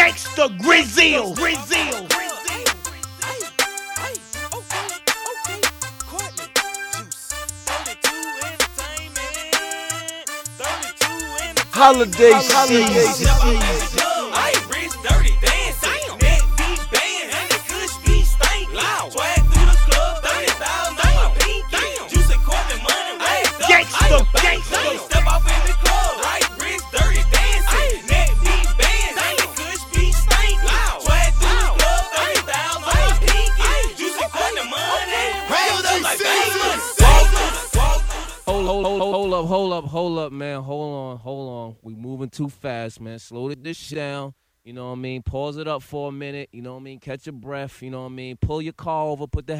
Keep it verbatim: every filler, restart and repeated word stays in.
Gangsta Grizzle. Grizzle. Holiday season. I ain't rich, dirty, dancing. Neck beat band, and the kush be stank. Loud. Swag through the club, thirty thousand on my pinky. Juice and Corbin money, raised up. Gangsta, I gangsta. step off in the club. Right wrist, dirty, dancing. Neck beat band, and the kush be stank. Loud. Swag through the club, thirty thousand on my pinky. Juice and Corbin money, raised up like famous. Hold, hold, hold, hold up, hold up, hold up, man. Hold on, hold on. We moving too fast, man. Slow this shit down. You know what I mean? Pause it up for a minute. You know what I mean? Catch your breath. You know what I mean? Pull your car over, put the